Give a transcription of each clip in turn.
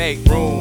make room.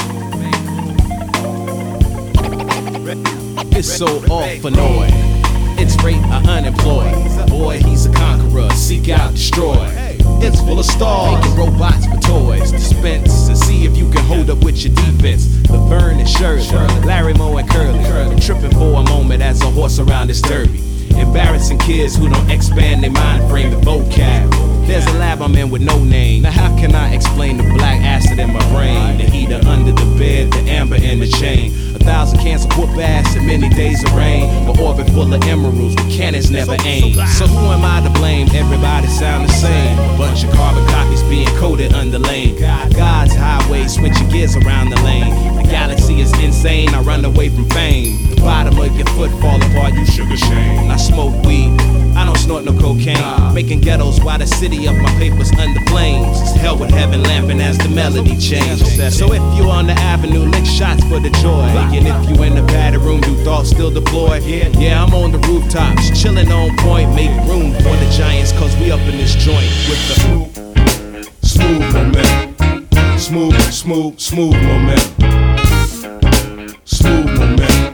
It's so off for noise. It's rate unemployed. Boy, he's a conqueror. Seek out, destroy. It's full of stars. Making robots for toys. Dispense and see if you can hold up with your defense. Laverne and Shirley, Larry Moe and Curly. Tripping for a moment as a horse around his derby. Embarrassing kids who don't expand their mind frame, the vocab. There's a lab I'm in with no name. Now how can I explain the black acid in my brain? The heater under the bed, the amber in the chain. 1,000 cans of whoop ass and many days of rain. An orbit full of emeralds with cannons never aim. So who am I to blame? Everybody sound the same. A bunch of carbon copies being coded under lane. God's highway switching gears around the lane. The galaxy is insane, I run away from fame. The bottom of your foot fall apart, you sugar shame. I smoke weed, I don't snort no cocaine. Making ghettos while the city of my paper's under flames. It's hell with heaven lamping as the melody changes. So if you on the avenue, lick shots for the joy. And if you in the padded room, you thought still deployed. Yeah, I'm on the rooftops, chilling on point. Make room for the giants, cause we up in this joint with the smooth momentum. Smooth momentum. Smooth momentum.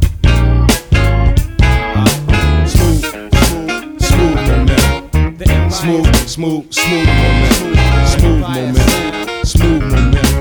Smooth momentum.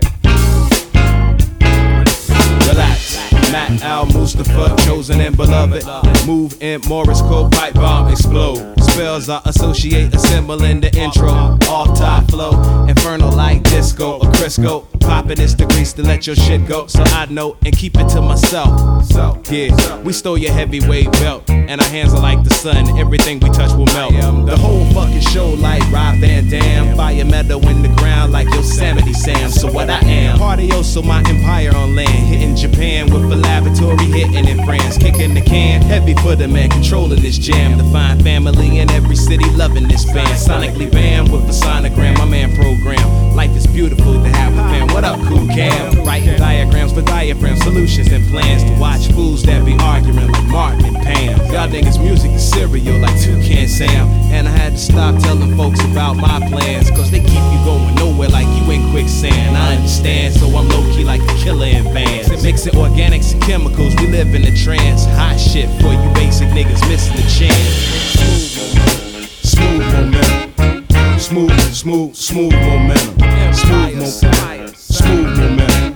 Relax, Matt Al Mustafa, chosen and beloved. Move in Morris code, pipe bomb explode. Spells I associate, assembling the intro. Off top flow, infernal like disco or Crisco. Popping is the grease to let your shit go. So I know and keep it to myself. So yeah, we stole your heavyweight belt. And our hands are like the sun, everything we touch will melt. The whole fucking show like Rob Van Dam. Fire meadow in the ground like Yosemite Sam. So what I am, Partioso, my empire on land. Hitting Japan with a laboratory, hitting in France. Kicking the can, heavy for the man, controlling this jam. To find family in every city, loving this band. Sonically banned with a sonogram, my man program. Life is beautiful to have a fan. What up, cool cam? Writing diagrams for diaphragms, solutions and plans. To watch fools that be arguing like Martin and Pam. Y'all niggas music is cereal like Toucan Sam. And I had to stop telling folks about my plans, cause they keep you going nowhere like you in quicksand. I understand, so I'm low-key like the killer in Vans. Mixing organics and chemicals, we live in a trance. Hot shit for you basic niggas missing the chance. Smooth momentum. Smooth momentum. Smooth momentum. Smooth momentum. Smooth momentum.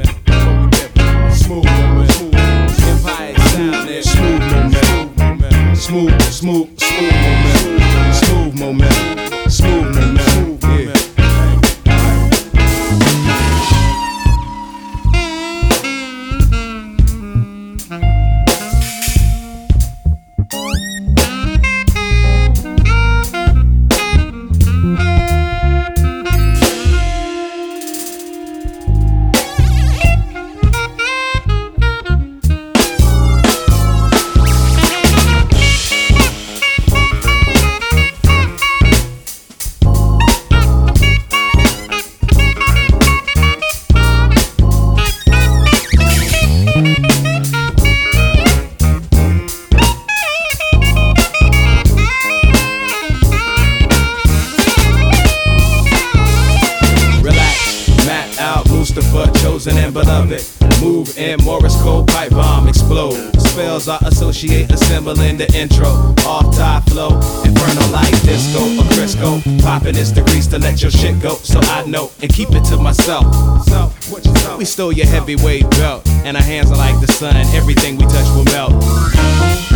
Smooth momentum, yeah. Chosen and beloved. Move in Morris code, pipe bomb explode. Spells I associate, assembling the intro. Off top flow, infernal like disco or Crisco. Popping is the grease to let your shit go. So I know and keep it to myself. So we stole your heavyweight belt, and our hands are like the sun. Everything we touch will melt.